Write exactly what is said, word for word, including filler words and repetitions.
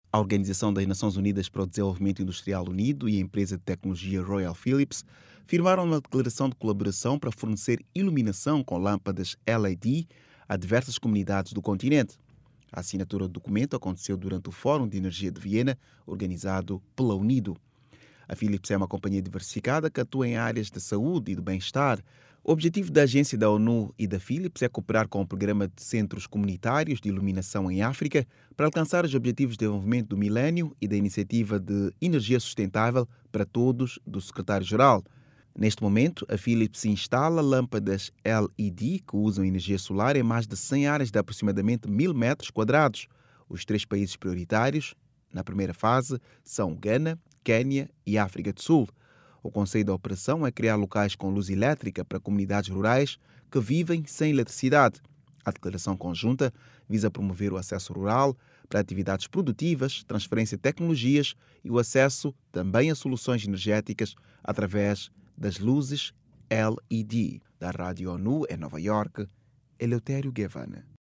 A Organização das Nações Unidas para o Desenvolvimento Industrial Unido e a empresa de tecnologia Royal Philips firmaram uma declaração de colaboração para fornecer iluminação com lâmpadas L E D a diversas comunidades do continente. A assinatura do documento aconteceu durante o Fórum de Energia de Viena, organizado pela Unido. A Philips é uma companhia diversificada que atua em áreas de saúde e do bem-estar. O objetivo da agência da ONU e da Philips é cooperar com o programa de centros comunitários de iluminação em África para alcançar os objetivos de desenvolvimento do milénio e da iniciativa de energia sustentável para todos do secretário-geral. Neste momento, a Philips instala lâmpadas L E D que usam energia solar em mais de cem áreas de aproximadamente mil metros quadrados. Os três países prioritários, na primeira fase, são Gana, Quênia e África do Sul. O conceito da operação é criar locais com luz elétrica para comunidades rurais que vivem sem eletricidade. A declaração conjunta visa promover o acesso rural para atividades produtivas, transferência de tecnologias e o acesso também a soluções energéticas através das luzes L E D. Da Rádio ONU em Nova Iorque, Eleutério Guevara.